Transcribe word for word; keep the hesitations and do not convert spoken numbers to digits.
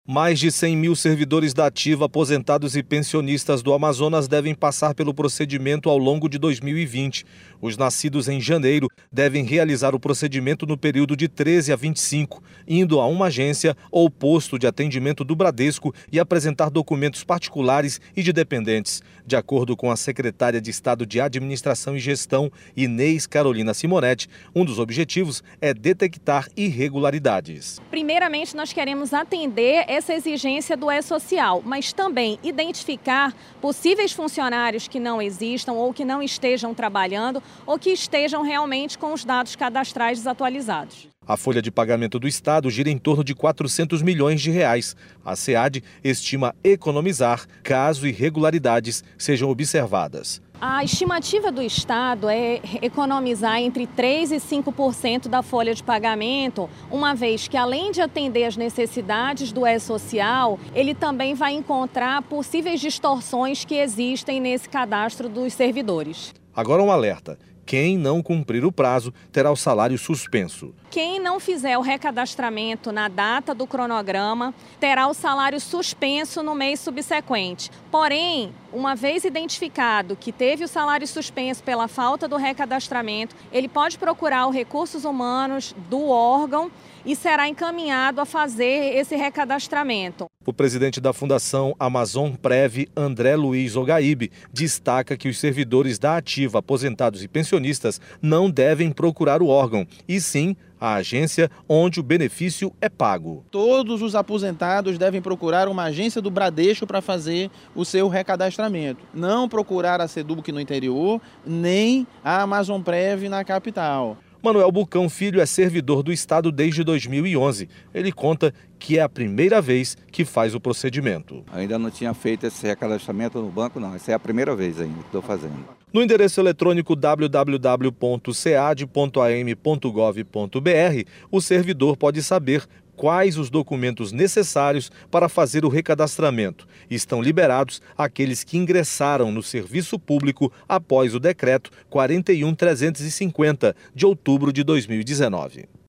Mais de cem mil servidores da Ativa, aposentados e pensionistas do Amazonas devem passar pelo procedimento ao longo de dois mil e vinte. Os nascidos em janeiro devem realizar o procedimento no período de treze a vinte e cinco, indo a uma agência ou posto de atendimento do Bradesco e apresentar documentos particulares e de dependentes. De acordo com a secretária de Estado de Administração e Gestão, Inês Carolina Simonetti, um dos objetivos é detectar irregularidades. Primeiramente, nós queremos atender essa exigência do E-Social, mas também identificar possíveis funcionários que não existam ou que não estejam trabalhando ou que estejam realmente com os dados cadastrais desatualizados. A folha de pagamento do Estado gira em torno de quatrocentos milhões de reais. A SEAD estima economizar caso irregularidades sejam observadas. A estimativa do Estado é economizar entre três e cinco por cento da folha de pagamento, uma vez que, além de atender as necessidades do E-Social, ele também vai encontrar possíveis distorções que existem nesse cadastro dos servidores. Agora um alerta. Quem não cumprir o prazo terá o salário suspenso. Quem não fizer o recadastramento na data do cronograma terá o salário suspenso no mês subsequente. Porém, uma vez identificado que teve o salário suspenso pela falta do recadastramento, ele pode procurar os recursos humanos do órgão e será encaminhado a fazer esse recadastramento. O presidente da Fundação Amazonprev, André Luiz Ogaíbe, destaca que os servidores da Ativa, aposentados e pensionistas, não devem procurar o órgão, e sim a agência onde o benefício é pago. Todos os aposentados devem procurar uma agência do Bradesco para fazer o seu recadastramento. Não procurar a Seduc no interior, nem a Amazonprev na capital. Manuel Bucão Filho é servidor do Estado desde dois mil e onze. Ele conta que é a primeira vez que faz o procedimento. Ainda não tinha feito esse recadastramento no banco, não. Essa é a primeira vez ainda que estou fazendo. No endereço eletrônico w w w ponto sead ponto a m ponto gov ponto b r, o servidor pode saber quais os documentos necessários para fazer o recadastramento. Estão liberados aqueles que ingressaram no serviço público após o decreto quarenta e um mil trezentos e cinquenta, de outubro de dois mil e dezenove.